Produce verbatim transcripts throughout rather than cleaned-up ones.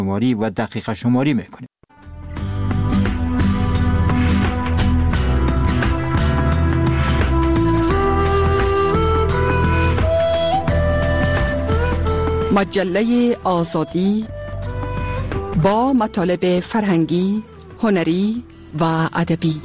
شماری و دقیقه شماری میکنیم. مجله آزادی با مطالب فرهنگی، هنری و ادبی.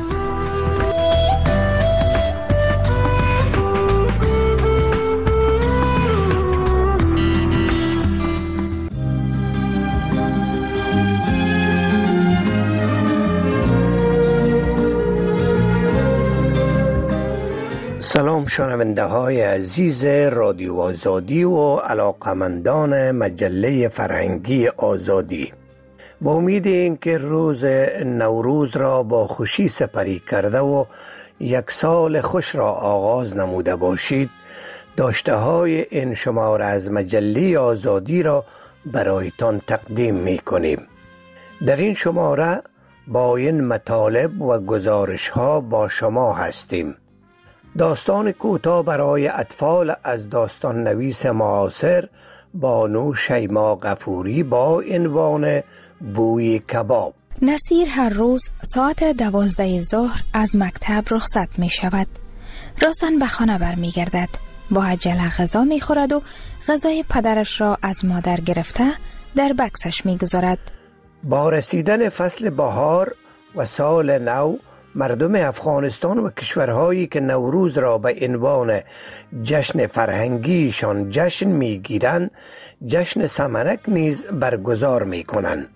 سلام شنونده های عزیز رادیو آزادی و علاقمندان مجله فرهنگی آزادی، با امید اینکه روز نوروز را با خوشی سپری کرده و یک سال خوش را آغاز نموده باشید، داشته های این شماره از مجله آزادی را برایتان تقدیم می کنیم. در این شماره با این مطالب و گزارش ها با شما هستیم. داستان کوتاه برای اطفال از داستان نویس معاصر بانو شیما غفوری با عنوان بوی کباب. نصیر هر روز ساعت دوازده ظهر از مکتب رخصت می شود. راسن به خانه بر می گردد. با عجله غذا می خورد و غذای پدرش را از مادر گرفته در بکسش می گذارد. با رسیدن فصل بهار و سال نو، مردم افغانستان و کشورهایی که نوروز را به عنوان جشن فرهنگیشان جشن میگیرند، جشن سمنک نیز برگزار میکنند.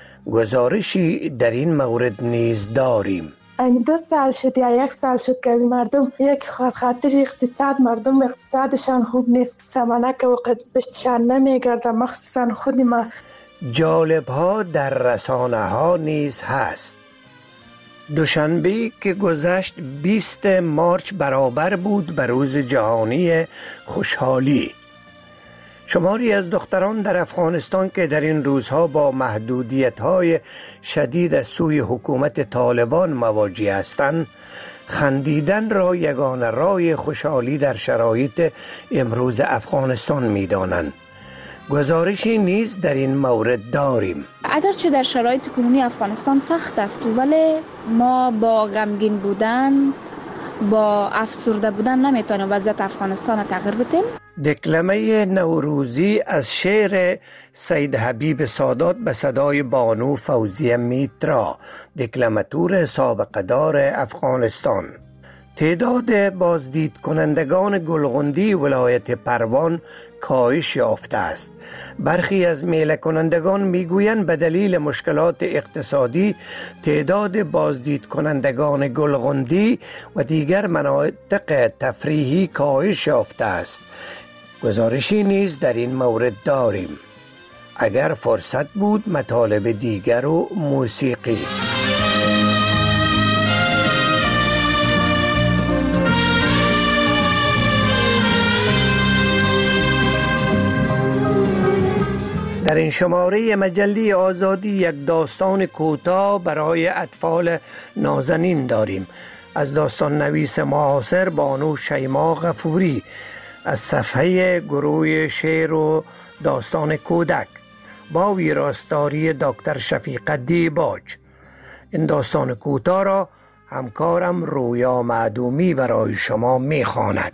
گزارشی در این مورد نیز داریم. این دو سال شد یا یک سال شد که مردم یک خاطر اقتصاد، مردم اقتصادشان خوب نیست، سمنک و پشتشان نمیگرده، مخصوصا خود ما. جالب ها در رسانه ها نیز هست. دوشنبه که گذشت بیست مارچ برابر بود به روز جهانی خوشحالی. شماری از دختران در افغانستان که در این روزها با محدودیت‌های شدید از سوی حکومت طالبان مواجه هستند، خندیدن را یگانه راه خوشحالی در شرایط امروز افغانستان می‌دانند. گزارشی نیز در این مورد داریم. اگرچه در شرایط کنونی افغانستان سخت است، ولی ما با غمگین بودن، با افسرده بودن نمیتونیم وضعیت افغانستان را تغییر بدیم. دکلمه نوروزی از شعر سید حبیب سادات به صدای بانو فوزیه میترا، دکلماتور سابقه دار افغانستان. تعداد بازدید کنندگان گلغندی ولایت پروان کاهش یافته است. برخی از میله کنندگان میگویند به دلیل مشکلات اقتصادی تعداد بازدید کنندگان گلغندی و دیگر مناطق تفریحی کاهش یافته است. گزارشی نیز در این مورد داریم. اگر فرصت بود مطالب دیگر و موسیقی. در این شماره مجله آزادی یک داستان کوتاه برای اطفال نازنین داریم از داستان نویس معاصر بانو شیما غفوری از صفحه گروه شعر و داستان کودک با ویراستاری دکتر شفیق دیباج. این داستان کوتاه را همکارم رویا معدومی برای شما میخواند.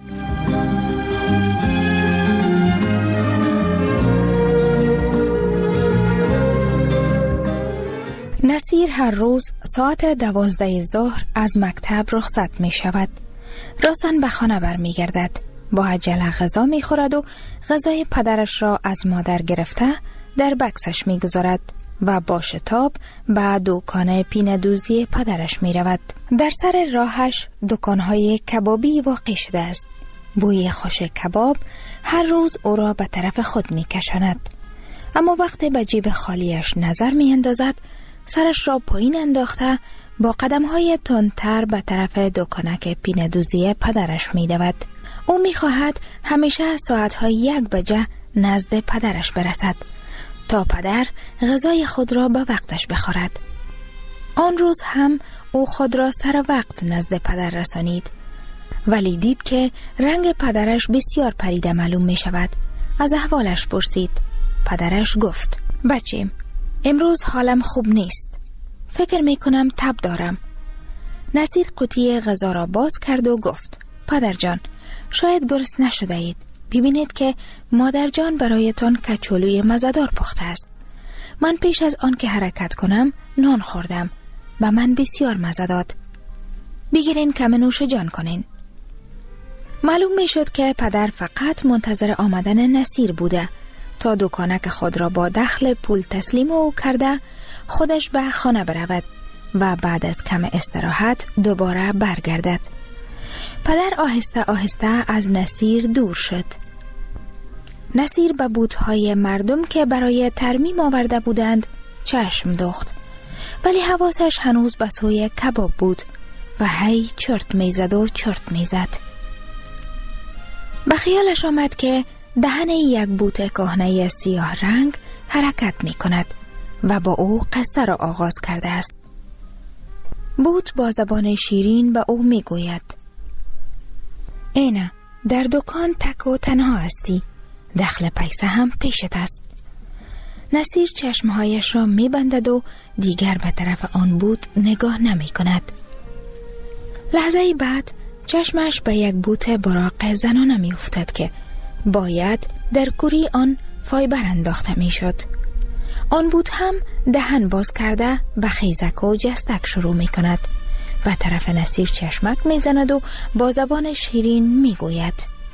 نصیر هر روز ساعت دوازده ظهر از مکتب رخصت می شود. راسن به خانه بر می گردد. با عجله غذا می خورد و غذای پدرش را از مادر گرفته در بکسش می گذارد و با شتاب به دکان پینه دوزی پدرش می رود. در سر راهش دکانهای کبابی واقع شده است. بوی خوش کباب هر روز او را به طرف خود می کشاند. اما وقتی به جیب خالیش نظر می اندازد، سرش را پایین انداخته با قدم‌های تندتر به طرف دکانک پینه دوزی پدرش می دود. او می خواهد همیشه ساعتهای یک بجه نزد پدرش برسد تا پدر غذای خود را به وقتش بخورد. آن روز هم او خود را سر وقت نزد پدر رسانید، ولی دید که رنگ پدرش بسیار پریده معلوم می شود. از احوالش پرسید. پدرش گفت: بچیم، امروز حالم خوب نیست. فکر می کنم تب دارم. نصیر قوطی غذا را باز کرد و گفت: پدر جان، شاید گرسنه نشده اید. ببینید که مادر جان برایتان کچولوی مزه‌دار پخته است. من پیش از آن که حرکت کنم نان خوردم و من بسیار مزه داد. بگیرین کم نوش جان کنین. معلوم می شد که پدر فقط منتظر آمدن نصیر بوده تا دکانک خود را با دخل پول تسلیم او کرده خودش به خانه برود و بعد از کم استراحت دوباره برگردد. پدر آهسته آهسته از نصیر دور شد. نصیر به بوتهای مردم که برای ترمیم آورده بودند چشم دوخت، ولی حواسش هنوز به سوی کباب بود و هی چرت میزد و چرت میزد. به خیالش آمد که دهن یک بوت کهنه سیاه رنگ حرکت می کند و با او قصه را آغاز کرده است. بوت با زبان شیرین به او می گوید: اینه در دکان تک و تنها هستی، دخل پیسه هم پیشت است. نصیر چشمهایش را می بندد و دیگر به طرف آن بوت نگاه نمی کند. لحظه بعد چشمش به یک بوت براق زنانه می افتد که باید در کوری آن فایبر انداخته می شد. آن بوت هم دهن باز کرده به خیزک و جستک شروع می کند. به طرف نصیر چشمک می زند و با زبان شیرین می گوید: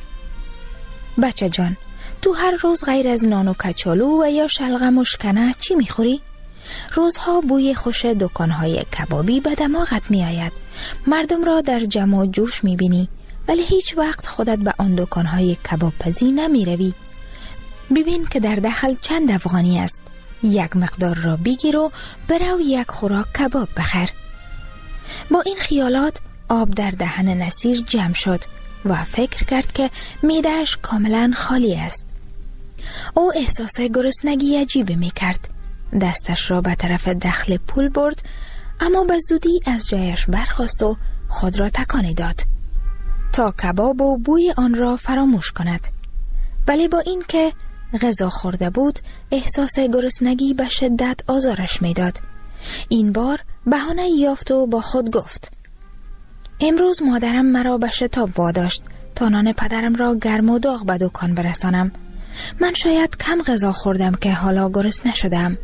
بچه جان، تو هر روز غیر از نان و کچالو و یا شلغم و شکنه چی می خوری؟ روزها بوی خوش دکانهای کبابی به دماغت می آید. مردم را در جمع و جوش می بینی، ولی هیچ وقت خودت به آن دکانهای کباب پزی نمی روی. ببین که در داخل چند افغانی است. یک مقدار را بگیر و برو یک خوراک کباب بخر. با این خیالات آب در دهن نصیر جمع شد و فکر کرد که معده‌اش کاملا خالی است. او احساس گرسنگی عجیبی می کرد. دستش را به طرف دخل پول برد، اما به زودی از جایش برخاست و خود را تکانی داد تا کباب و بوی آن را فراموش کند. ولی با این که غذا خورده بود احساس گرسنگی به شدت آزارش می داد. این بار بهانه یافت و با خود گفت: امروز مادرم مرا به شتاب واداشت تا نان پدرم را گرم و داغ به دکان برسانم. من شاید کم غذا خوردم که حالا گرسنه شدم.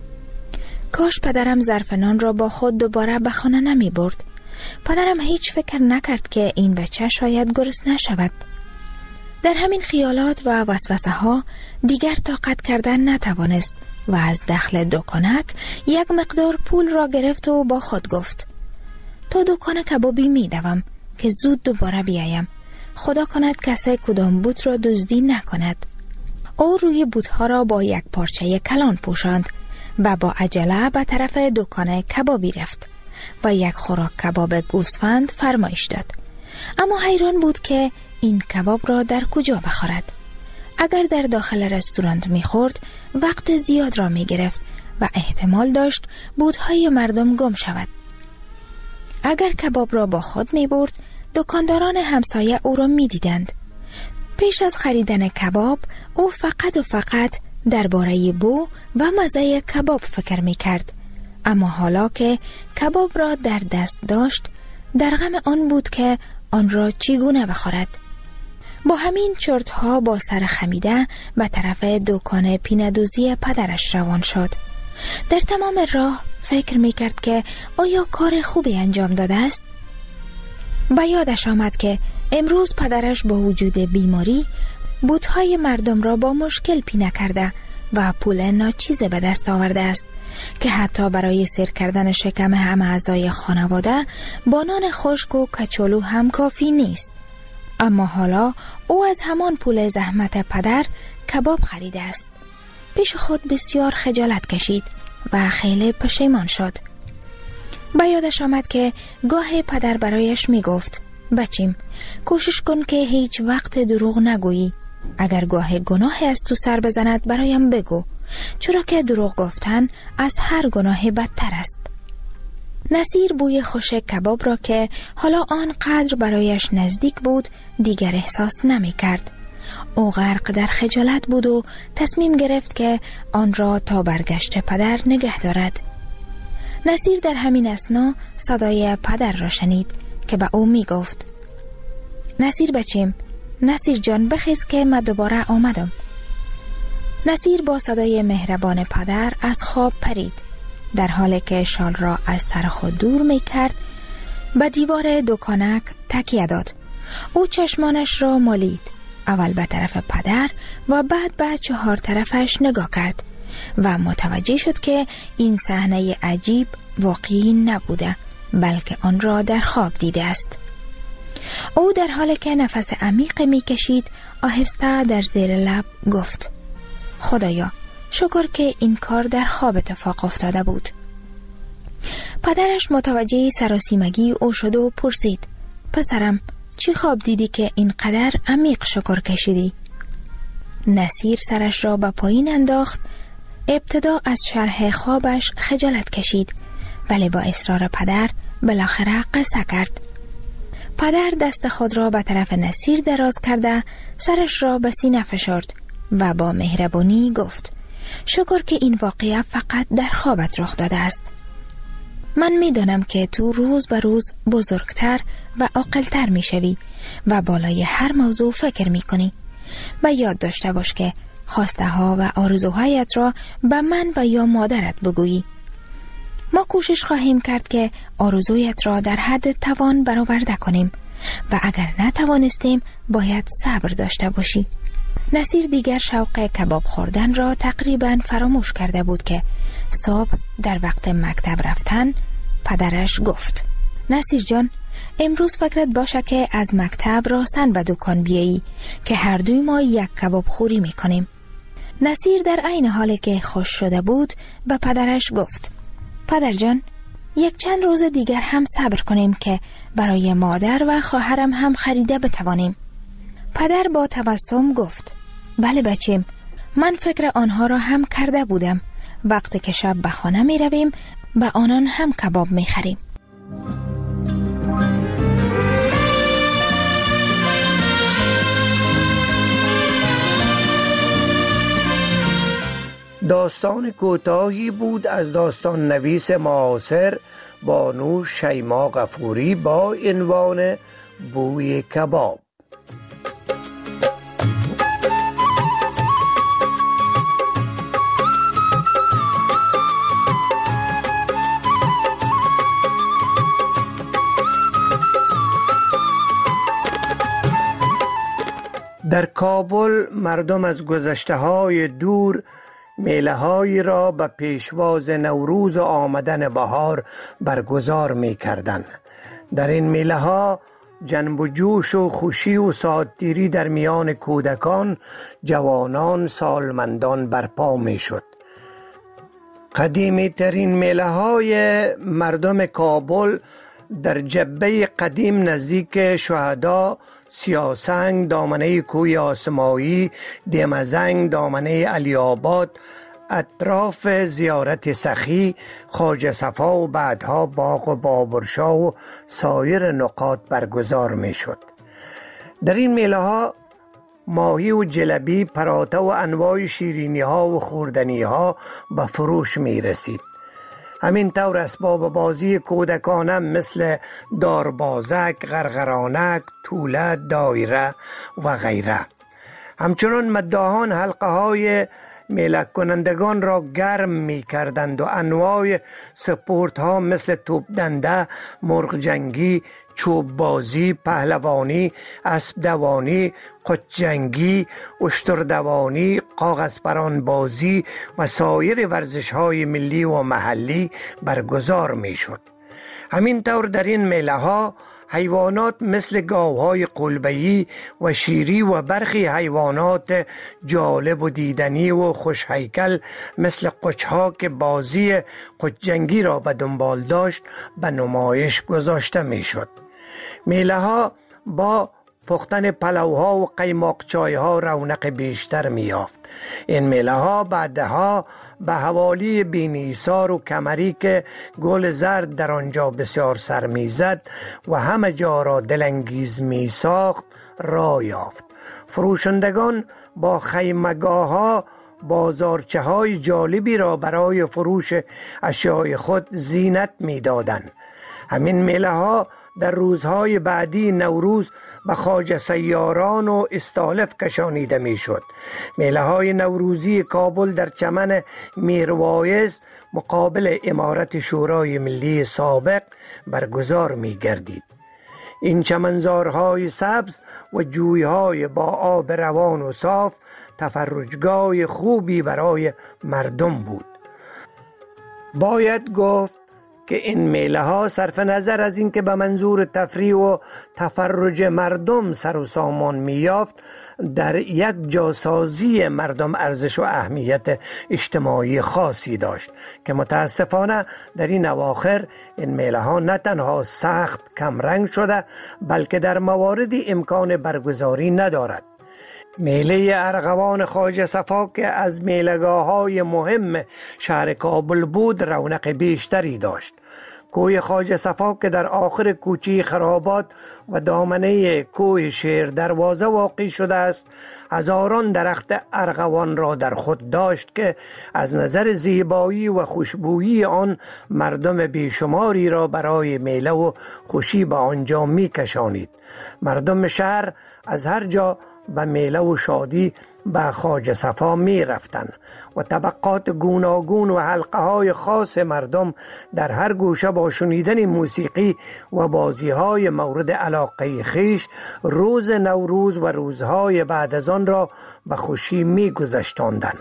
کاش پدرم ظرف نان را با خود دوباره به خانه نمی برد. پدرم هیچ فکر نکرد که این بچه شاید گرسنه شود. در همین خیالات و وسوسه ها دیگر طاقت کردن نتوانست و از دخل دکانک یک مقدار پول را گرفت و با خود گفت: تا دکان کبابی می دوم که زود دوباره بیایم. خدا کند کسی کدام بوت را دزدی نکند. او روی بوتها را با یک پارچه کلان پوشاند و با عجله به طرف دکان کبابی رفت و یک خوراک کباب گوسفند فرمایش داد. اما حیران بود که این کباب را در کجا بخورد. اگر در داخل رستوران میخورد وقت زیاد را میگرفت و احتمال داشت بوتهای مردم گم شود. اگر کباب را با خود میبرد دکانداران همسایه او را میدیدند. پیش از خریدن کباب او فقط و فقط درباره بو و مزه کباب فکر میکرد. اما حالا که کباب را در دست داشت در غم آن بود که آن را چگونه بخورد. با همین چرتها با سر خمیده به طرف دکان پیندوزی پدرش روان شد. در تمام راه فکر میکرد که آیا کار خوبی انجام داده است؟ به یادش آمد که امروز پدرش با وجود بیماری بوتهای مردم را با مشکل پینه کرده و پول ناچیزه به دست آورده است که حتی برای سیر کردن شکم همه اعضای خانواده با نان خشک و کچالو هم کافی نیست. اما حالا او از همان پول زحمت پدر کباب خریده است. پیش خود بسیار خجالت کشید و خیلی پشیمان شد. به یادش آمد که گاه پدر برایش می گفت: بچیم، کوشش کن که هیچ وقت دروغ نگویی. اگر گاه گناهی از تو سر بزند برایم بگو، چرا که دروغ گفتن از هر گناه بدتر است. نصیر بوی خوش کباب را که حالا آنقدر برایش نزدیک بود دیگر احساس نمی کرد. او غرق در خجالت بود و تصمیم گرفت که آن را تا برگشت پدر نگه دارد. نصیر در همین اثنا صدای پدر را شنید که به او می گفت: نصیر بچیم، نصیر جان بخیز که من دوباره آمدم. نصیر با صدای مهربان پدر از خواب پرید. در حالی که شال را از سر خود دور می کرد به دیوار دکانک تکیه داد. او چشمانش را مالید، اول به طرف پدر و بعد به چهار طرفش نگاه کرد و متوجه شد که این صحنه عجیب واقعی نبوده، بلکه آن را در خواب دیده است. او در حالی که نفس عمیق می کشید آهسته در زیر لب گفت: خدایا شکر که این کار در خواب اتفاق افتاده بود. پدرش متوجه سراسیمگی او شد و پرسید: پسرم چی خواب دیدی که اینقدر عمیق شکر کشیدی؟ نصیر سرش را به پایین انداخت. ابتدا از شرح خوابش خجالت کشید، ولی با اصرار پدر بالاخره قصه کرد. پدر دست خود را به طرف نصیر دراز کرده سرش را به سینه فشرد و با مهربانی گفت: شکر که این واقعه فقط در خوابت رخ داده است. من می دانم که تو روز به روز بزرگتر و عاقل‌تر می شوی و بالای هر موضوع فکر می کنی. و یاد داشته باش که خواسته ها و آرزوهایت را به من و یا مادرت بگویی. ما کوشش خواهیم کرد که آرزویت را در حد توان برآورده کنیم و اگر نتوانستیم باید صبر داشته باشی. نصیر دیگر شوق کباب خوردن را تقریباً فراموش کرده بود که صبح در وقت مکتب رفتن پدرش گفت: نصیر جان، امروز فکرت باشه که از مکتب راسن به دکان بیایی که هر دوی ما یک کباب خوری میکنیم. نصیر در عین حالی که خوش شده بود به پدرش گفت: پدر جان، یک چند روز دیگر هم صبر کنیم که برای مادر و خواهرم هم خریده بتوانیم. پدر با تبسم گفت: بله بچیم، من فکر آنها را هم کرده بودم. وقتی که شب به خانه می رویم به آنان هم کباب می خریم. داستان کوتاهی بود از داستان نویس معاصر بانو شیما غفوری با عنوان بوی کباب. در کابل مردم از گذشته های دور میله هایی را به پیشواز نوروز و آمدن بهار برگزار می کردن. در این میله ها جنب و جوش و خوشی و ساعتگیری در میان کودکان، جوانان، سالمندان برپا می شد. قدیمی ترین میله های مردم کابل در جبه قدیم نزدیک شهدا، سیاسنگ دامنه کوی آسمایی، دیمزنگ دامنه علی آباد، اطراف زیارت سخی، خواجه صفا و بعدها باغ و بابرشاه و سایر نقاط برگزار می شد. در این میله ها ماهی و جلبی، پراته و انواع شیرینی ها و خوردنی ها به فروش می رسید. همین طور اسباب بازی کودکانه مثل داربازک، غرغرانک، توله، دایره و غیره. همچنان مداحان حلقه های میله کنندگان را گرم می کردند و انواع سپورت ها مثل توپ دنده، مرغ جنگی، چوب بازی، پهلوانی، اسب دوانی، قچ جنگی، اشتر دوانی، کاغذ پران بازی و سایر ورزش های ملی و محلی برگزار می شد. همین طور در این میله ها حیوانات مثل گاوهای قلبه‌ای و شیری و برخی حیوانات جالب و دیدنی و خوش هیکل مثل قچها که بازی قچ جنگی را به دنبال داشت به نمایش گذاشته می شد. میله ها با پختن پلوها و قیماق چای ها رونق بیشتر می یافت. این میله ها بعدها به حوالی بینیسار و کمری که گل زرد در آنجا بسیار سر می زد و همه جا را دلانگیز می ساخت را یافت. فروشندگان با خیمگاه ها بازارچه های جالبی را برای فروش اشیای خود زینت می دادند. همین میله ها در روزهای بعدی نوروز به خواجه سیاران و استالف کشانیده می شد. میله های نوروزی کابل در چمن میروایز مقابل امارت شورای ملی سابق برگزار می گردید. این چمنزارهای سبز و جویهای با آب روان و صاف تفرجگاه خوبی برای مردم بود. باید گفت که این میله ها صرف نظر از اینکه به منظور تفریح و تفرج مردم سر و سامان می یافت، در یک جاسازی مردم ارزش و اهمیت اجتماعی خاصی داشت که متاسفانه در این اواخر این میله ها نه تنها سخت کمرنگ شده بلکه در مواردی امکان برگزاری ندارد. میله ارغوان خواجه صفا که از میله‌گاه های مهم شهر کابل بود رونق بیشتری داشت. کوه خواجه صفا که در آخر کوچه خرابات و دامنه کوه شیر دروازه واقع شده است، هزاران درخت ارغوان را در خود داشت که از نظر زیبایی و خوشبویی آن مردم بیشماری را برای میله و خوشی به آنجا می کشانید. مردم شهر از هر جا به میله و شادی به خواجه صفا می رفتن و طبقات گوناگون و حلقه های خاص مردم در هر گوشه با شنیدن موسیقی و بازی های مورد علاقه خیش روز نوروز و روزهای بعد از آن را به خوشی می گذشتاندند.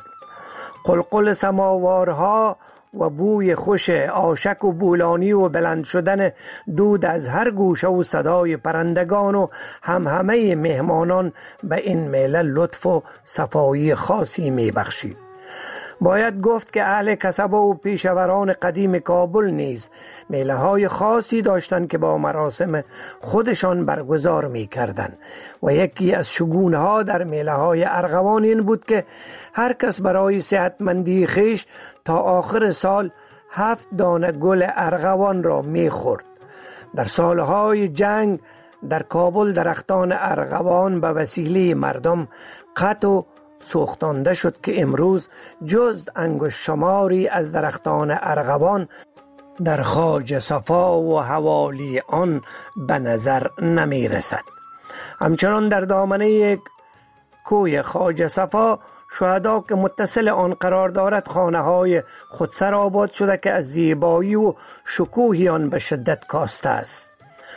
قلقل سماوارها و بوی خوش آشک و بولانی و بلند شدن دود از هر گوشه و صدای پرندگان و همهمه مهمانان به این میله لطف و صفایی خاصی می بخشید. باید گفت که اهل کسبه و پیشوران قدیم کابل نیز میله های خاصی داشتند که با مراسم خودشان برگزار می کردند و یکی از شگونه ها در میله های ارغوان این بود که هر کس برای صحتمندی خیش تا آخر سال هفت دانه گل ارغوان را می خورد. در سالهای جنگ در کابل درختان ارغوان به وسیله مردم قطع و سوختانده شد که امروز جز انگشت شماری از درختان ارغوان در خواجه صفا و حوالی آن به نظر نمی رسد. همچنان در دامنه کوه خواجه صفا شهدا که متصل آن قرار دارد خانه های خودسر آباد شده که از زیبایی و شکوهی آن به شدت کاسته است.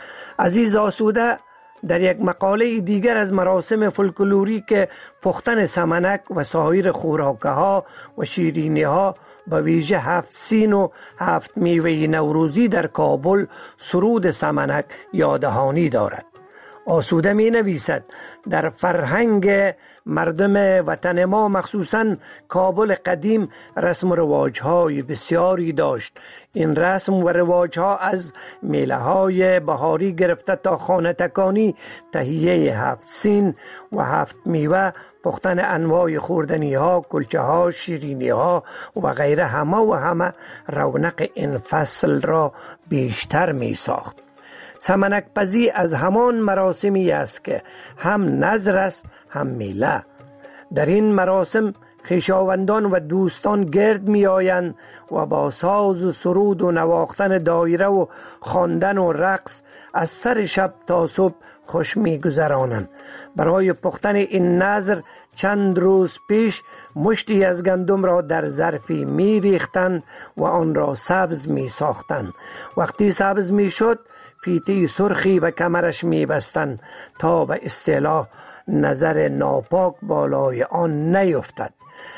عزیز آسوده در یک مقاله دیگر از مراسم فولکلوری که پختن سمنک و سایر خوراکه ها و شیرینی ها به ویژه هفت سین و هفت میوه نوروزی در کابل سرود سمنک یادهانی دارد. آسوده می نویسد در فرهنگ مردم وطن ما مخصوصاً کابل قدیم رسم و رواج‌های بسیاری داشت. این رسم و رواج‌ها از میله‌های بهاری گرفته تا خانه تکانی، تهیه هفت سین و هفت میوه، پختن انواع خوردنی ها، کلچه ها، شیرینی ها و غیره همه و همه رونق این فصل را بیشتر می ساخت. سمنک پزی از همان مراسمی است که هم نذر است هم میله. در این مراسم خویشاوندان و دوستان گرد می آیند و با ساز و سرود و نواختن دایره و خواندن و رقص از سر شب تا صبح خوش می گذرانند. برای پختن این نذر چند روز پیش مشتی از گندم را در ظرفی می ریختند و آن را سبز می ساختند. وقتی سبز می شد فیتی سرخی به کمرش می بستند تا به اصطلاح نظر ناپاک بالای آن نیفتد.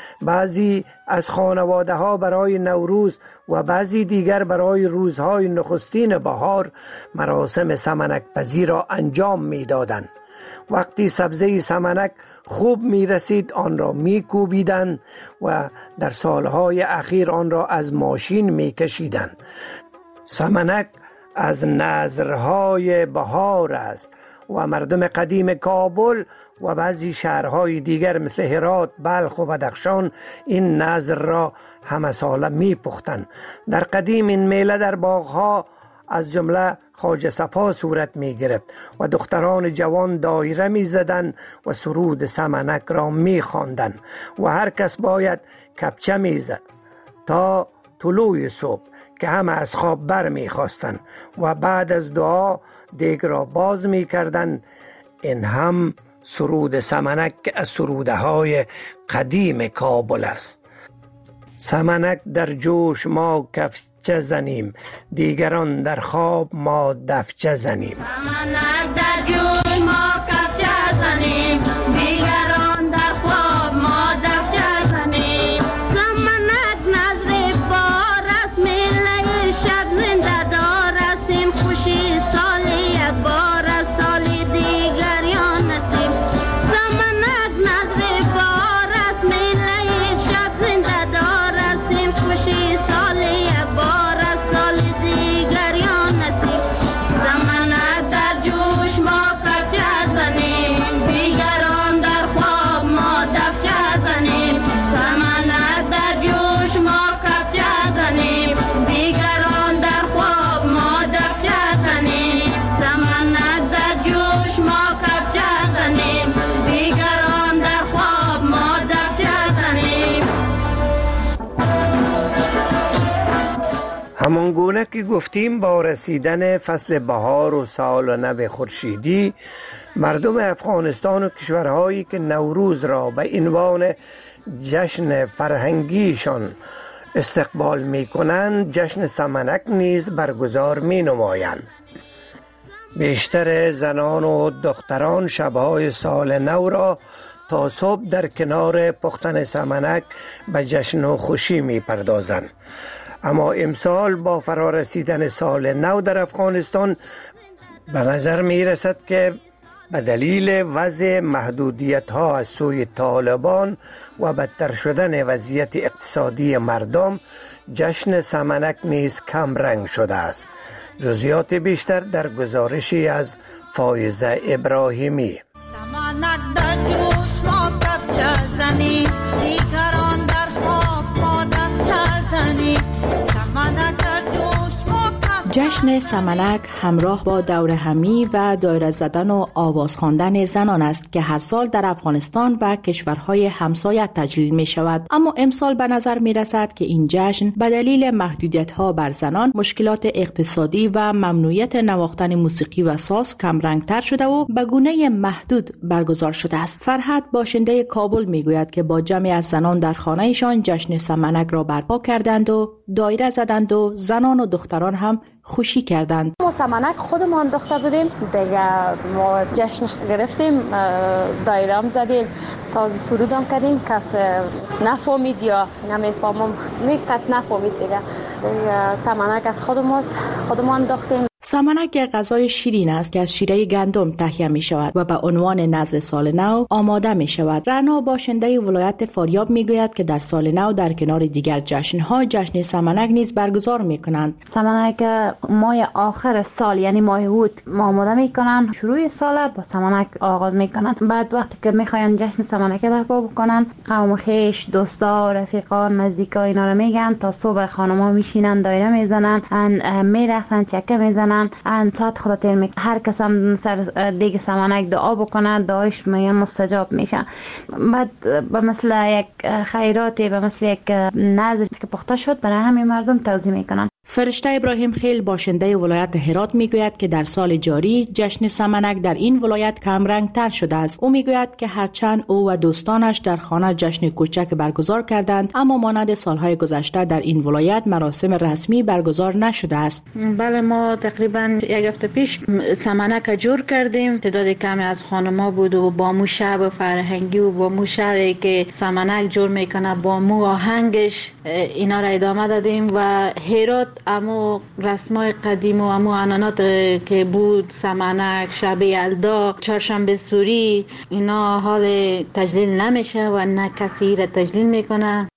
بعضی از خانواده ها برای نوروز و بعضی دیگر برای روزهای نخستین بهار مراسم سمنک پزی را انجام می دادند. وقتی سبزه سمنک خوب می رسید آن را می کوبیدند و در سالهای اخیر آن را از ماشین می کشیدند. سمنک از نذرهای بهار است و مردم قدیم کابل و بعضی شهرهای دیگر مثل هرات، بلخ و بدخشان این نذر را همه ساله می پختند. در قدیم این میله در باغها از جمله خواجه صفا صورت می گرفت و دختران جوان دایره می زدند و سرود سمنک را می خواندند و هر کس باید کپچه می زد تا طلوع صبح که همه از خواب بر می خواستند و بعد از دعا دیگ را باز می کردند. این هم سرود سمنک که از سروده های قدیم کابل است. سمنک در جوش ما کفچه زنیم، دیگران در خواب ما دفچه زنیم. سمنک در جوش ما کفچه زنیم، دیگران در خواب ما دفچه زنیم. سمنک نظر بار است، میله شب زنده دار است. این خوشی سال یک بار است، سال دیگر یا نسیم. سمنک نظر بار است، میله شب زنده دار است. این خوشی سال یک بار است، سال دیگر یا نسیم. سمنک در جوش ما کفچه زنیم، دیگران در خواب ما دفچه زنیم. سمنک در جوش ما کفچه زنیم، دیگران در خواب ما دفچه زنیم. سمنک در جوش ما کفچه زنیم، دیگران در خواب ما دفچه زنیم. همان گونه که گفتیم با رسیدن فصل بهار و سال و نو خورشیدی، مردم افغانستان و کشورهایی که نوروز را به عنوان جشن فرهنگیشان استقبال می کنند جشن سمنک نیز برگزار می نمایند. بیشتر زنان و دختران شبهای سال نو را تا صبح در کنار پختن سمنک به جشن و خوشی می پردازند. اما امسال با فرارسیدن سال نو در افغانستان به نظر می رسد که به دلیل وضع محدودیت ها از سوی طالبان و بدتر شدن وضعیت اقتصادی مردم، جشن سمنک نیز کم رنگ شده است. جزئیات بیشتر در گزارشی از فایزه ابراهیمی. سمنک در جوش ما کفچه زنیم، دیگران در خواب ما دفچه زنیم. سمنک در جوش ما کفچه. جشن سمنک همراه با دوره همی و دایره زدن و آواز خواندن زنان است که هر سال در افغانستان و کشورهای همسایه تجلیل می شود. اما امسال به نظر می رسد که این جشن به دلیل محدودیت ها بر زنان، مشکلات اقتصادی و ممنوعیت نواختن موسیقی و ساز کم رنگ تر شده و به گونه محدود برگزار شده است. فرهاد باشنده کابل می گوید که با جمعی از زنان در خانهشان جشن سمنک را برپا کردند و دایره زدند و زنان و دختران هم خوشی کردند. ما سمنک خودمان انداخته بودیم دیگه، ما جشن گرفتیم، دایره هم زدیم، ساز سرود هم کردیم. کس نفهمید یا نمیفهمم، نه کس نفهمید دیگه. دیگه سمنک از خودمون خودمان انداختیم. سمنک یک غذای شیرین است که از شیره گندم تهیه می شود و به عنوان نذر سال نو آماده می شود. رنا باشنده ولایت فاریاب می گوید که در سال نو در کنار دیگر جشن‌ها جشن سمنک نیز برگزار می کنند. سمنک ماه آخر سال یعنی ماه اوت آماده می کنند. شروع سال با سمنک آغاز می کنند. بعد وقتی که می خواهند جشن سمنک برپا بکنند، قوم خویش، دوستا، رفیقا، نزدیکا اینا رو میگن تا صبح خانم‌ها میشینن دایره میزنن، ان میرقصن، چکه میزنن، ان ساعت خدا تیر میکنه. هر کس هم سر دیگ سمنک دعا بکنه، دعایش میگن مستجاب میشه. بعد به مثل یک خیراتی، به مثل یک نذر که پخته شد برای همین مردم توزیع میکنن. فرشته ابراهیم خیل باشنده ولایت هرات میگوید که در سال جاری جشن سمنک در این ولایت کم رنگ تر شده است. او میگوید که هرچند او و دوستانش در خانه جشن کوچک برگزار کردند، اما مانند سالهای گذشته در این ولایت مراسم رسمی برگزار نشده است. بله، ما تقریبا یک هفته پیش سمنک جور کردیم. تعداد کمی از خانم‌ها بود و با مو شب فرهنگی و با مو شبی که سمنک جور میکنه با مو آهنگش اینا را ادامه دادیم و هرات اما رسمای قدیم و اما عنعنات که بود، سمنک، شب یلدا، چهارشنبه سوری، اینا حال تجلیل نمیشه و نه کسی را تجلیل میکنه.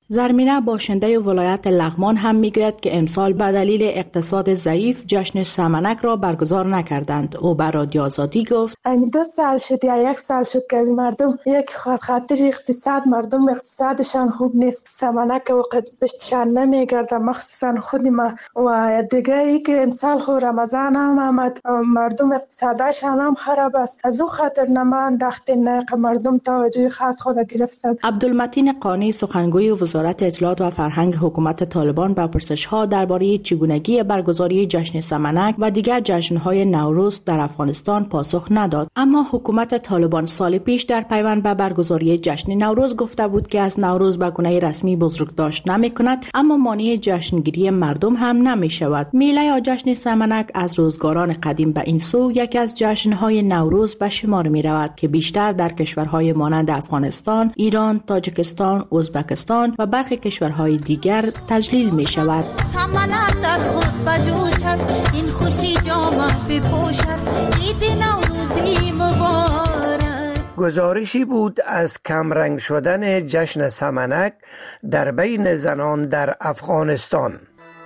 زرمینه باشنده ولایت لغمان هم میگوید که امسال به دلیل اقتصاد ضعیف جشن سمنک را برگزار نکردند. او بر رادیو آزادی گفت این دو سال شد یا یک سال شد که مردم یک خاص خاطر اقتصاد مردم اقتصادشان خوب نیست، سمنک وقت بشتشان نمیگرده، مخصوصا خود ما. و دیگه ای که امسال خود رمضان هم آمد، مردم اقتصادشان هم خراب است، از او خاطر نما انداختیم نه مردم توجه خاص خود گرفتند. عبدالمتین قانی سخنگوی وزارت اطلاعات و فرهنگ حکومت طالبان به پرسش‌ها درباره چگونگی برگزاری جشن سمنک و دیگر جشن‌های نوروز در افغانستان پاسخ نداد. اما حکومت طالبان سال پیش در پیوند به برگزاری جشن نوروز گفته بود که از نوروز به گونه رسمی بزرگداشت نمی‌کند، اما مانع جشنگیری مردم هم نمی‌شود. میله یا جشن سمنک از روزگاران قدیم به این سو یکی از جشن‌های نوروز به شمار می‌رود که بیشتر در کشورهای مانند افغانستان، ایران، تاجیکستان، ازبکستان و برخی کشورهای دیگر تجلیل می شود. سمنک در خود بجوش است، این خوشی جام بپوش است، عید نوروزی مبارک. گزارشی بود از کمرنگ شدن جشن سمنک در بین زنان در افغانستان.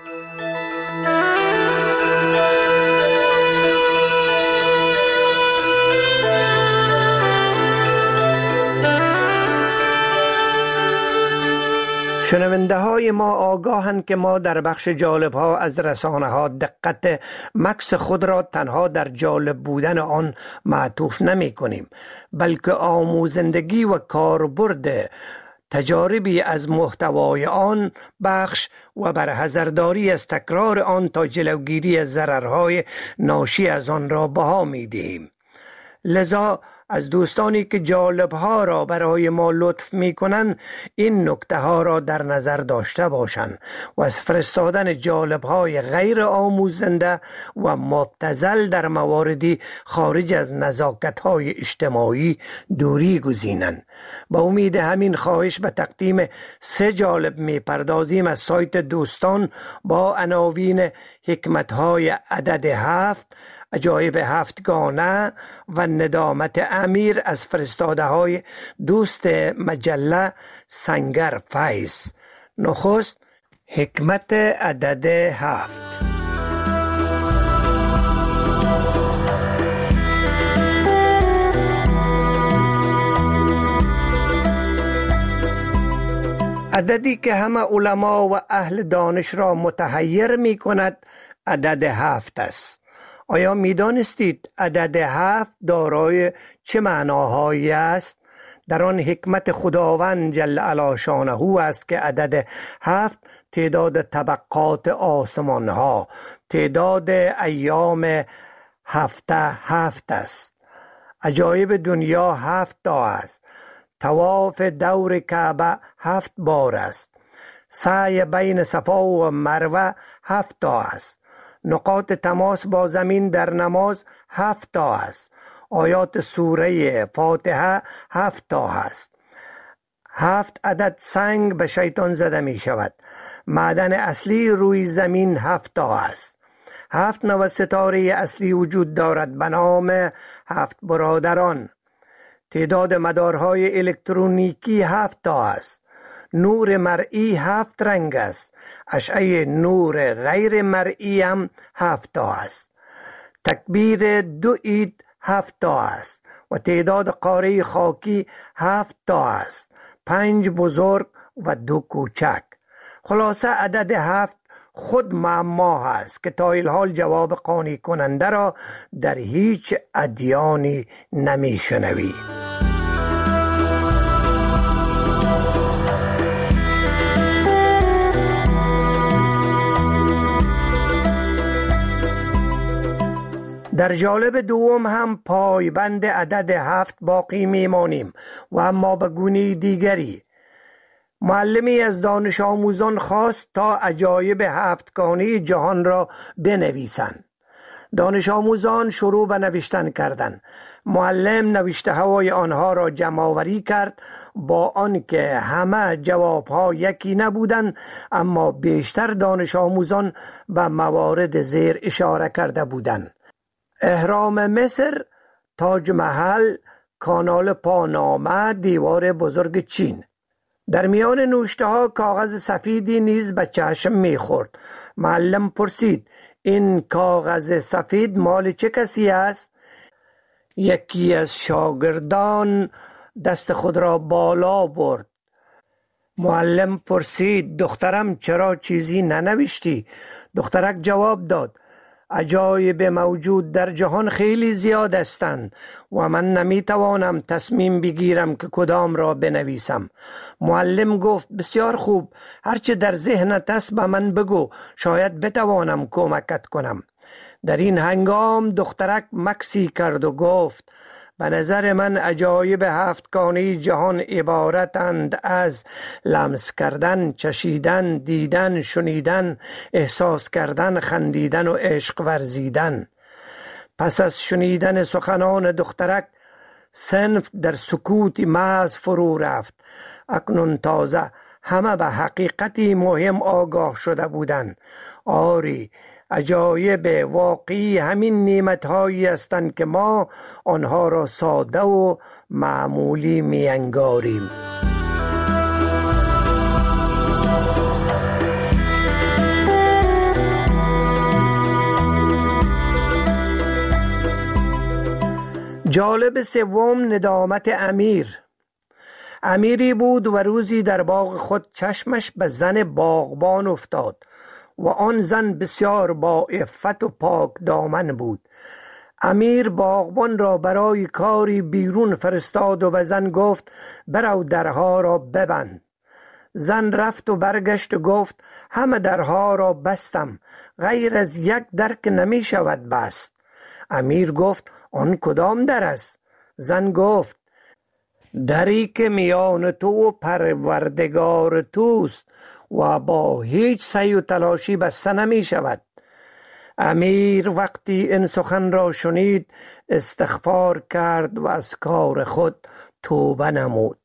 شنونده های ما آگاهند که ما در بخش جالب ها از رسانه ها دقت مکس خود را تنها در جالب بودن آن معطوف نمی کنیم، بلکه آموزندگی و کاربرد تجاربی از محتوای آن بخش و برحذرداری از تکرار آن تا جلوگیری از ضررهای ناشی از آن را بها می دهیم. لذا از دوستانی که جالب ها را برای ما لطف می کنند این نکته ها را در نظر داشته باشند و از فرستادن جالب های غیر آموزنده و مبتذل در مواردی خارج از نزاکت های اجتماعی دوری گزینند. با امید همین خواهش به تقدیم سه جالب می پردازیم از سایت دوستان با عناوین حکمت های عدد هفت، عجایب هفتگانه و ندامت امیر از فرستاده های دوست مجله سنگر فیض. نخست حکمت عدد هفت. عددی که همه علما و اهل دانش را متحیر می کند عدد هفت است. آیا می دانستید عدد هفت دارای چه معناهایی است؟ در آن حکمت خداوند جل علی شانه است که عدد هفت تعداد طبقات آسمان ها، تعداد ایام هفته هفت است. عجایب دنیا هفت تا است. طواف دور کعبه هفت بار است. سعی بین صفا و مروه هفت تا است. نقاط تماس با زمین در نماز هفت تا است. آیات سوره فاتحه هفت تا است. هفت عدد سنگ به شیطان زده می شود. معدن اصلی روی زمین هفت تا است. هفت نوع ستاره اصلی وجود دارد به نام هفت برادران. تعداد مدارهای الکترونیکی هفت تا است. نور مرئی هفت رنگ است. اشعه نور غیر مرئی هم هفت تا است. تکبیر دو عید هفت تا است و تعداد قاره خاکی هفت تا است. پنج بزرگ و دو کوچک. خلاصه عدد هفت خود معما است که تا الحال جواب قانع کننده را در هیچ ادیانی نمی شنوی. در جالب دوم هم پایبند عدد هفت باقی میمانیم و اما به گونه دیگری. معلمی از دانش آموزان خواست تا عجایب هفتگانه جهان را بنویسند. دانش آموزان شروع به نوشتن کردند. معلم نوشته های آنها را جمع آوری کرد، با آنکه همه جواب ها یکی نبودند، اما بیشتر دانش آموزان به موارد زیر اشاره کرده بودند: اهرام مصر، تاج محل، کانال پانامه، دیوار بزرگ چین. در میان نوشته ها کاغذ سفیدی نیز به چشم میخورد. معلم پرسید این کاغذ سفید مال چه کسی است؟ یکی از شاگردان دست خود را بالا برد. معلم پرسید دخترم چرا چیزی ننوشتی؟ دخترک جواب داد عجایب موجود در جهان خیلی زیاد هستند و من نمیتوانم تصمیم بگیرم که کدام را بنویسم. معلم گفت بسیار خوب، هرچه در ذهنت است به من بگو، شاید بتوانم کمکت کنم. در این هنگام دخترک مکسی کرد و گفت به نظر من عجایب هفتگانه جهان عبارتند از لمس کردن، چشیدن، دیدن، شنیدن، احساس کردن، خندیدن و عشق ورزیدن. پس از شنیدن سخنان دخترک صنف در سکوت محض فرو رفت. اکنون تازه همه به حقیقتی مهم آگاه شده بودند. آری، عجایب واقعی همین نعمت‌هایی هستند که ما آنها را ساده و معمولی می‌انگاریم. جالب سوم ندامت امیر. امیری بود و روزی در باغ خود چشمش به زن باغبان افتاد و آن زن بسیار با عفت و پاک دامن بود. امیر باغبان را برای کاری بیرون فرستاد و به زن گفت برو درها را ببند. زن رفت و برگشت و گفت همه درها را بستم، غیر از یک در که نمی شود بست. امیر گفت آن کدام در است؟ زن گفت دری که میان تو و پروردگار توست و با هیچ سعی و تلاشی بسته نمی شود. امیر وقتی این سخن را شنید استغفار کرد و از کار خود توبه نمود.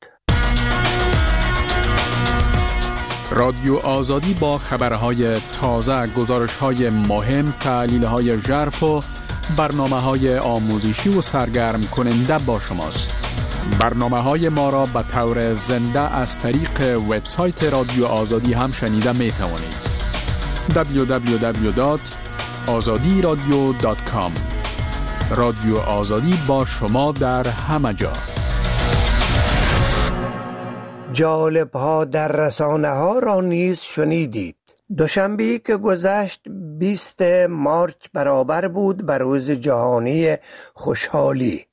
رادیو آزادی با خبرهای تازه، گزارشهای مهم، تحلیلهای ژرف و برنامه‌های آموزشی و سرگرم کننده با شماست. برنامه‌های ما را به طور زنده از طریق وبسایت رادیو آزادی هم شنیده می توانید. دبلیو دبلیو دبلیو دات آزادی رادیو دات کام. رادیو آزادی با شما در همه جا. جالب ها در رسانه ها را نیز شنیدید. دوشنبه که گذشت بیست مارچ برابر بود بر روز جهانی خوشحالی.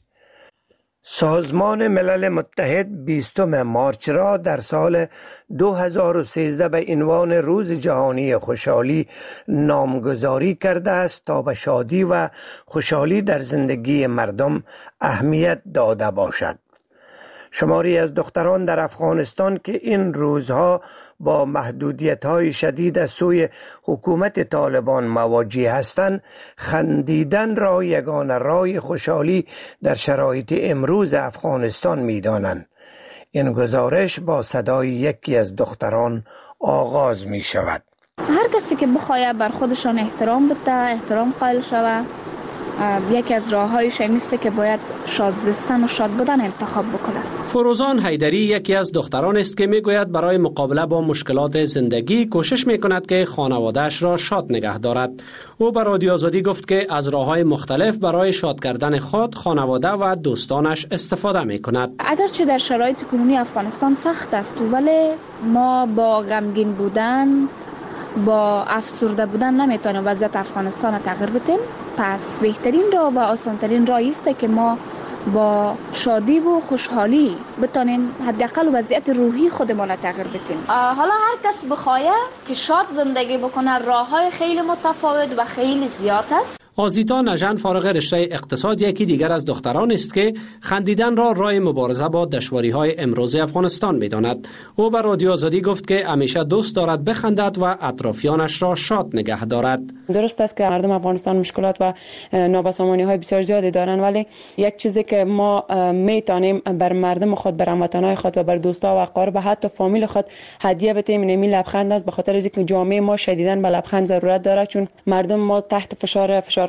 سازمان ملل متحد بیستم مارچ را در سال دو هزار و سیزده به عنوان روز جهانی خوشحالی نامگذاری کرده است تا به شادی و خوشحالی در زندگی مردم اهمیت داده باشد. شماری از دختران در افغانستان که این روزها با محدودیت‌های شدید از سوی حکومت طالبان مواجه هستند، خندیدن را یگانه راه خوشحالی در شرایط امروز افغانستان می‌دانند. این گزارش با صدای یکی از دختران آغاز می شود. هر کسی که بخواد بر خودشان احترام بده، احترام قائل شود، یکی از راه‌هایش میسته که باید شاد زیستن و شاد بودن انتخاب بکنه. فروزان حیدری یکی از دختران است که میگوید برای مقابله با مشکلات زندگی کوشش میکند که خانواده‌اش را شاد نگه دارد. او به رادیو آزادی گفت که از راه‌های مختلف برای شاد کردن خود، خانواده و دوستانش استفاده میکند. اگرچه در شرایط کنونی افغانستان سخت است، ولی ما با غمگین بودن، با افسرده بودن نمیتونیم وضعیت افغانستان را تغییر بدیم. پس بهترین راه و آسانترین راه است که ما با شادی و خوشحالی بتونیم حداقل وضعیت روحی خودمان را تغییر بدیم. حالا هر کس بخواد که شاد زندگی بکنه، راه‌های خیلی متفاوت و خیلی زیاد است. آزیتا نژن فارغ رشته اقتصاد یکی دیگر از دختران است که خندیدن را راه مبارزه با دشواری‌های امروز افغانستان می‌داند. او به رادیو آزادی گفت که همیشه دوست دارد بخندد و اطرافیانش را شاد نگه دارد. درست است که مردم افغانستان مشکلات و نابسامانی‌های بسیار زیادی دارند، ولی یک چیزی که ما می‌تونیم بر مردم خود، بر هموطنان خود و بر دوستا و اقارب و حتی فامیل خود هدیه بدیم، این لبخند است. به خاطر اینکه جامعه ما شدیداً به لبخند ضرورت دارد، چون مردم ما تحت فشار فشار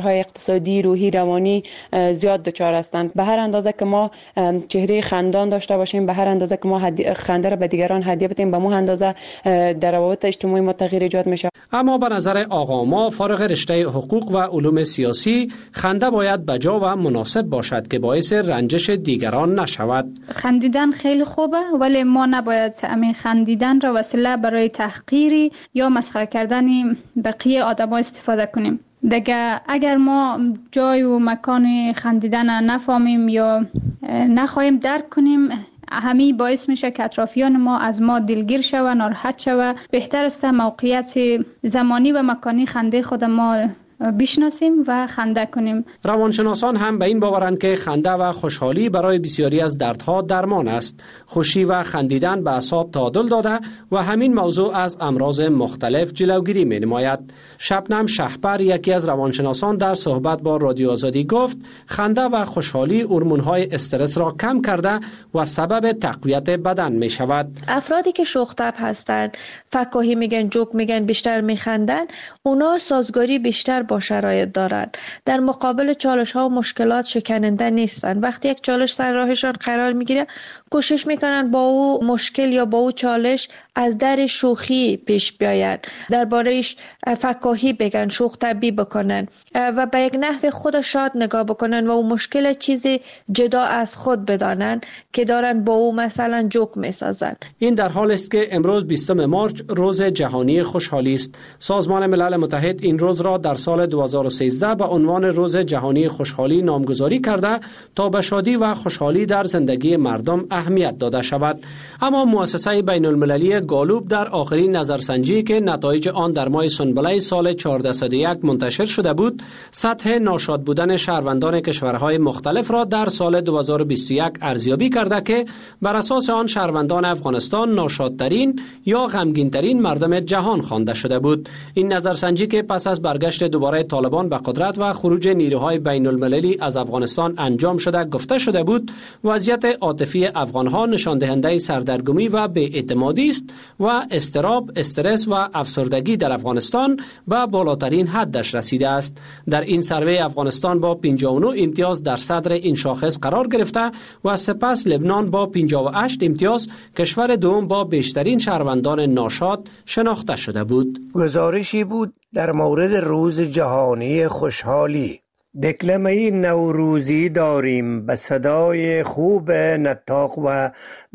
فشارهای اقتصادی، روحی، روانی زیاد دچار هستند. به هر اندازه که ما چهره خندان داشته باشیم، به هر اندازه که ما خنده را به دیگران هدیه بدیم، به مو اندازه در روابط اجتماعی ما تغییر ایجاد میشه. اما به نظر آقا ما فارغ رشته حقوق و علوم سیاسی، خنده باید بجا و مناسب باشد که باعث رنجش دیگران نشود. خندیدن خیلی خوبه، ولی ما نباید همین خندیدن را وسیله برای تحقیری یا مسخره کردن بقیه آدم‌ها استفاده کنیم. دیگه اگر ما جای و مکان خندیدن نفهمیم یا نخواهیم درک کنیم، همین باعث میشه که اطرافیان ما از ما دلگیر شوند، ناراحت شوند. بهتر است موقعیت زمانی و مکانی خنده خود ما بشناسیم و خنده کنیم. روانشناسان هم به این باورند که خنده و خوشحالی برای بسیاری از دردها درمان است. خوشی و خندیدن به اعصاب تعادل داده و همین موضوع از امراض مختلف جلوگیری می نماید. شبنم شهپر، یکی از روانشناسان، در صحبت با رادیو آزادی گفت خنده و خوشحالی هورمون‌های استرس را کم کرده و سبب تقویت بدن می شود. افرادی که شوخ طبع هستند، فکاهی میگن، جوک میگن، بیشتر میخندن، اونا سازگاری بیشتر با شرایط دارند. در مقابل چالش ها و مشکلات شکننده نیستند. وقتی یک چالش سر راهشان قرار میگیره، کوشش میکنن با او مشکل یا با او چالش از در شوخی پیش بیاین، درباره‌اش فکاهی بگن، شوخ طبعی بکنن و به یک نحو خود شاد نگاه بکنن و او مشکل چیزی جدا از خود بدانن که دارن با او مثلا جوک میسازن. این در حال است که امروز بیستم مارچ روز جهانی خوشحالی است. سازمان ملل متحد این روز را در سال دو هزار و سیزده به عنوان روز جهانی خوشحالی نامگذاری کرده تا به شادی و خوشحالی در زندگی مردم اهمیت داده شود. اما مؤسسه بین المللی گالوب در آخرین نظرسنجی که نتایج آن در ماه سنبله سال هزار و چهارصد و یک منتشر شده بود، سطح ناشاد بودن شهروندان کشورهای مختلف را در سال دو هزار و بیست و یک ارزیابی کرده که بر اساس آن شهروندان افغانستان ناشادترین یا غمگینترین مردم جهان خوانده شده بود. این نظرسنجی که پس از برگشت دوباره طالبان به قدرت و خروج نیروهای بین المللی از افغانستان انجام شده گفته شده بود، وضعیت عاطفی افغانها نشان دهنده سردرگمی و بی‌اعتمادی است و اضطراب، استرس و افسردگی در افغانستان به بالاترین حدش رسیده است. در این سروی افغانستان با پنجاه و نه امتیاز در صدر این شاخص قرار گرفته و سپس لبنان با پنجاه و هشت امتیاز کشور دوم با بیشترین شهروندان ناشاد شناخته شده بود. گزارشی بود در مورد روز جهانی خوشحالی. دکلمه نوروزی داریم به صدای خوب نطاق و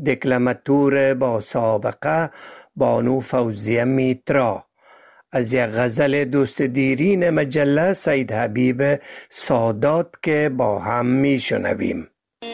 دکلماتور با سابقه بانو فوزیه میترا از یک غزل دوست دیرین مجله سید حبیب سادات که با هم میشنویم.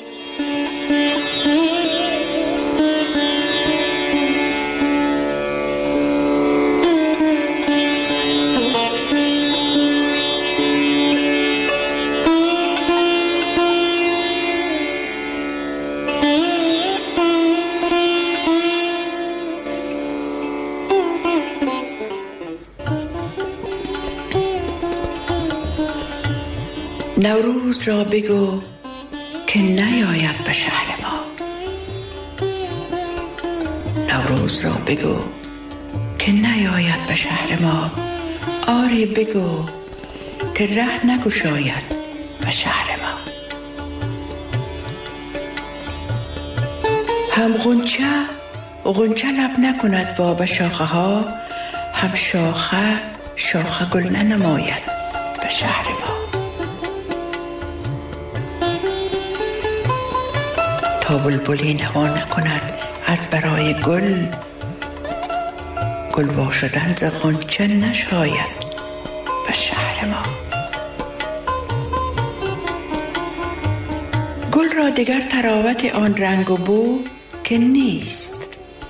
نوروز را بگو که نیاید به شهر ما، نوروز را بگو که نیاید به شهر ما، آری بگو که ره نگشاید به شهر ما. هم غنچه غنچه لب نکند با به شاخه ها، هم شاخه شاخه گل ننماید به شهر ما. تا بلبلی نوا نکند از برای گل، گل وا شدن ز غنچه نشاید به شهر ما. گل را دیگر تراوت آن رنگ و بو که نیست،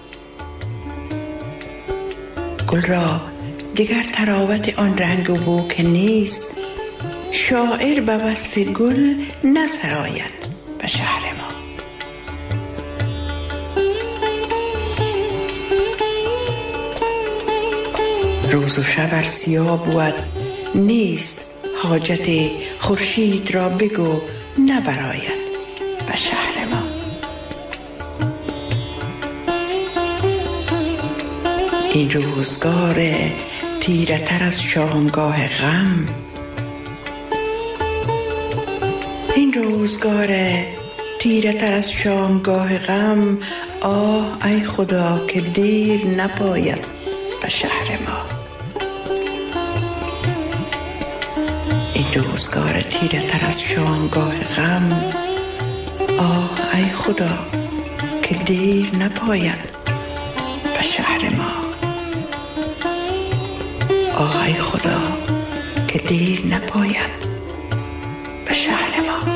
گل را دیگر تراوت آن رنگ و بو که نیست، شاعر به وصف گل نسراید به شهر ما. روز و شب ار سیاه بود نیست، حاجت خورشید را بگو نبراید به شهر ما. این روزگار تیره تر از شامگاه غم، این روزگار تیره تر از شامگاه غم، آه ای خدا که دیر نپاید به شهر ما. این روزگار تیره تر از شامگاه غم، آه ای خدا که دیر نپاید به شهر ما. آه ای خدا که دیر نپاید به شهر ما.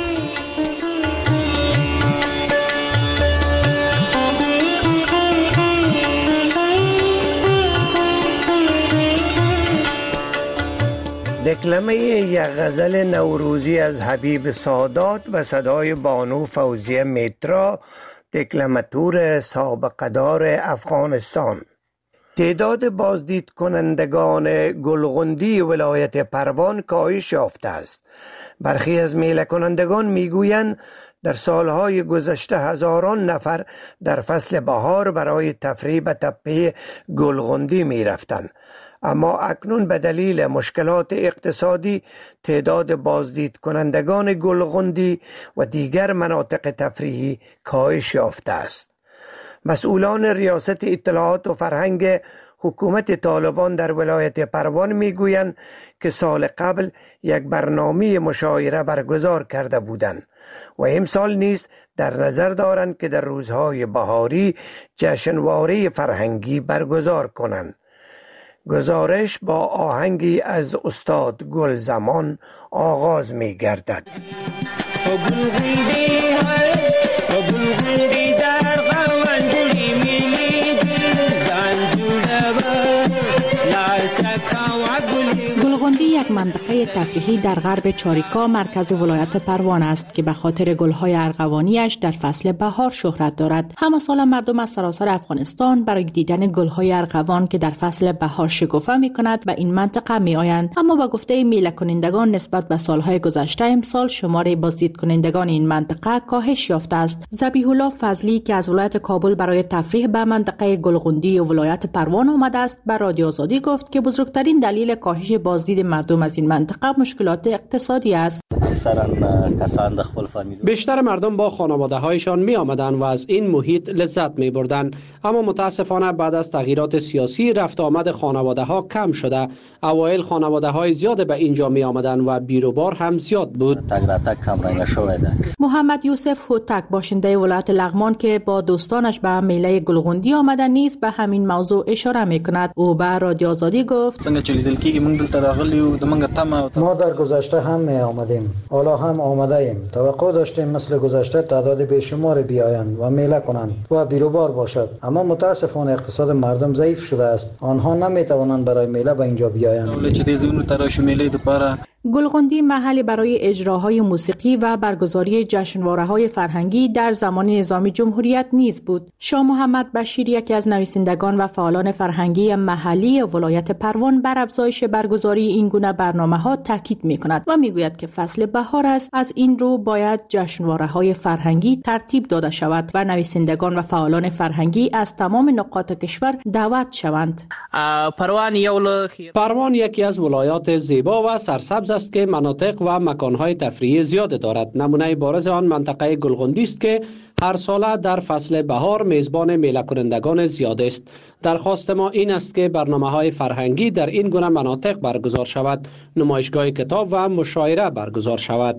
دکلمه یک غزل نوروزی از حبیب سادات و صدای بانو فوزیه میترا، دکلماتور سابقه‌دار افغانستان. تعداد بازدید کنندگان گلغندی ولایت پروان کاهش یافته است. برخی از میله کنندگان میگویند در سالهای گذشته هزاران نفر در فصل بهار برای تفریح به تپه گلغندی می رفتند، اما اکنون به دلیل مشکلات اقتصادی تعداد بازدید کنندگان گلغندی و دیگر مناطق تفریحی کاهش یافته است. مسئولان ریاست اطلاعات و فرهنگ حکومت طالبان در ولایت پروان میگویند که سال قبل یک برنامه مشاعره برگزار کرده بودند و امسال نیز در نظر دارند که در روزهای بهاری جشنواره فرهنگی برگزار کنند. گزارش با آهنگی از استاد گلزمان آغاز می گردد. گلغندی یک منطقه تفریحی در غرب چاریکا مرکز ولایت پروان است که به خاطر گل‌های ارغوانیش در فصل بهار شهرت دارد. همه سال مردم از سراسر افغانستان برای دیدن گل‌های ارغوان که در فصل بهار شکوفه می‌کند به این منطقه می‌آیند، اما با گفته میله کنندگان نسبت به سال‌های گذشته امسال شمار بازدید کنندگان این منطقه کاهش یافته است. ذبیح الله فضلی که از ولایت کابل برای تفریح به منطقه گلغندی و ولایت پروان آمده است به رادیو آزادی گفت که بزرگترین دلیل کاهش بازدید مردم از این منطقه مشکلات اقتصادی است. بیشتر مردم با خانواده هایشان می آمدند و از این محیط لذت می بردند، اما متاسفانه بعد از تغییرات سیاسی رفت آمد خانواده ها کم شده. اوایل خانواده های زیاد به اینجا می آمدند و بیروبار هم زیاد بود. محمد یوسف هوتک باشنده ولایت لغمان که با دوستانش به میله گلغندی آمده نیز به همین موضوع اشاره می کند. او به رادیو آزادی گفت ما در گذشته هم می آمدیم، حالا هم آمده ایم. توقع داشتیم مثل گذشته تعداد بیشمار بیایند و میله کنند و بیروبار باشد، اما متاسفانه اقتصاد مردم ضعیف شده است. آنها نمی توانند برای میله به اینجا بیایند. گلغندی محلی برای اجراهای موسیقی و برگزاری جشنواره‌های فرهنگی در زمان نظام جمهوریت نیز بود. شاه محمد بشیر یکی از نویسندگان و فعالان فرهنگی محلی ولایت پروان بر افزایش برگزاری این گونه برنامه‌ها تاکید می‌کند و می‌گوید که فصل بهار است، از این رو باید جشنواره‌های فرهنگی ترتیب داده شود و نویسندگان و فعالان فرهنگی از تمام نقاط کشور دعوت شوند. پروان یکی از ولایات زیبا و سرسبز است که مناطق و مکانهای تفریحی زیاد دارد. نمونه بارز آن منطقه گلغندی است که هر ساله در فصل بهار میزبان میله کنندگان زیاد است. درخواست ما این است که برنامه‌های فرهنگی در این گونه مناطق برگزار شود، نمایشگاه کتاب و مشاعره برگزار شود.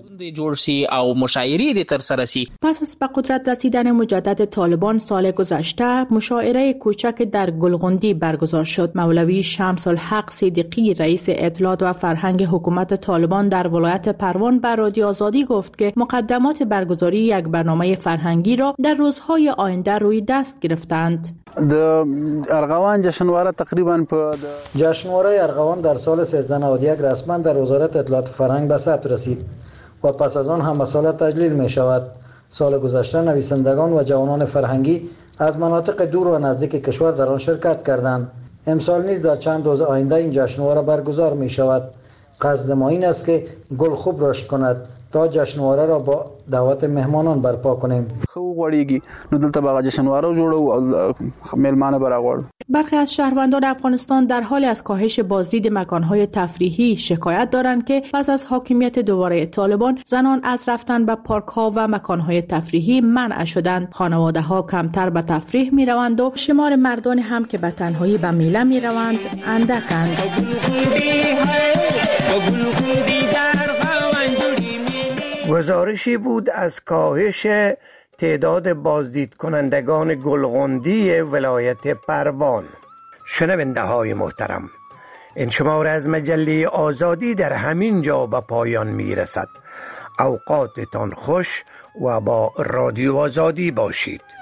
پس از به قدرت رسیدن مجدد طالبان سال گذشته مشاعره کوچک در گلغندی برگزار شد. مولوی شمس الحق صدیقی رئیس اطلاعات و فرهنگ حکومت طالبان در ولایت پروان به رادیو آزادی گفت که مقدمات برگزاری یک برنامه فرهنگی را در روزهای آینده روی دست گرفتند. د ارغوان جشنواره تقریبا په جشنواره ارغوان در سال سیزده نود و یک رسما در وزارت اطلاعات و فرهنگ به ثبت رسید و پس از آن هم سال تجلیل می شود. سال گذشته نویسندگان و جوانان فرهنگی از مناطق دور و نزدیک کشور در آن شرکت کردند. امسال نیز در چند روز آینده این جشنواره برگزار می شود. قصد ما این است که گل خوب رشد کند تا جشنواره را با دعوت مهمانان برپا کنیم. خو غوړیږي نو دلته به جشنواره جوړو او میلمانه برآورد. برخی از شهروندان افغانستان در حال از کاهش بازدید مکانهای تفریحی شکایت دارند که پس از حاکمیت دوباره طالبان زنان از رفتن به پارک‌ها و مکانهای تفریحی منع شدند. خانواده‌ها کمتر به تفریح می‌روند و شمار مردان هم که به تنهایی به میله می‌روند اندکند. گزارشی بود از کاهش تعداد بازدید کنندگان گلغندی ولایت پروان. شنونده های محترم، این شماره از مجله آزادی در همین جا به پایان می رسد. اوقاتتان خوش و با رادیو آزادی باشید.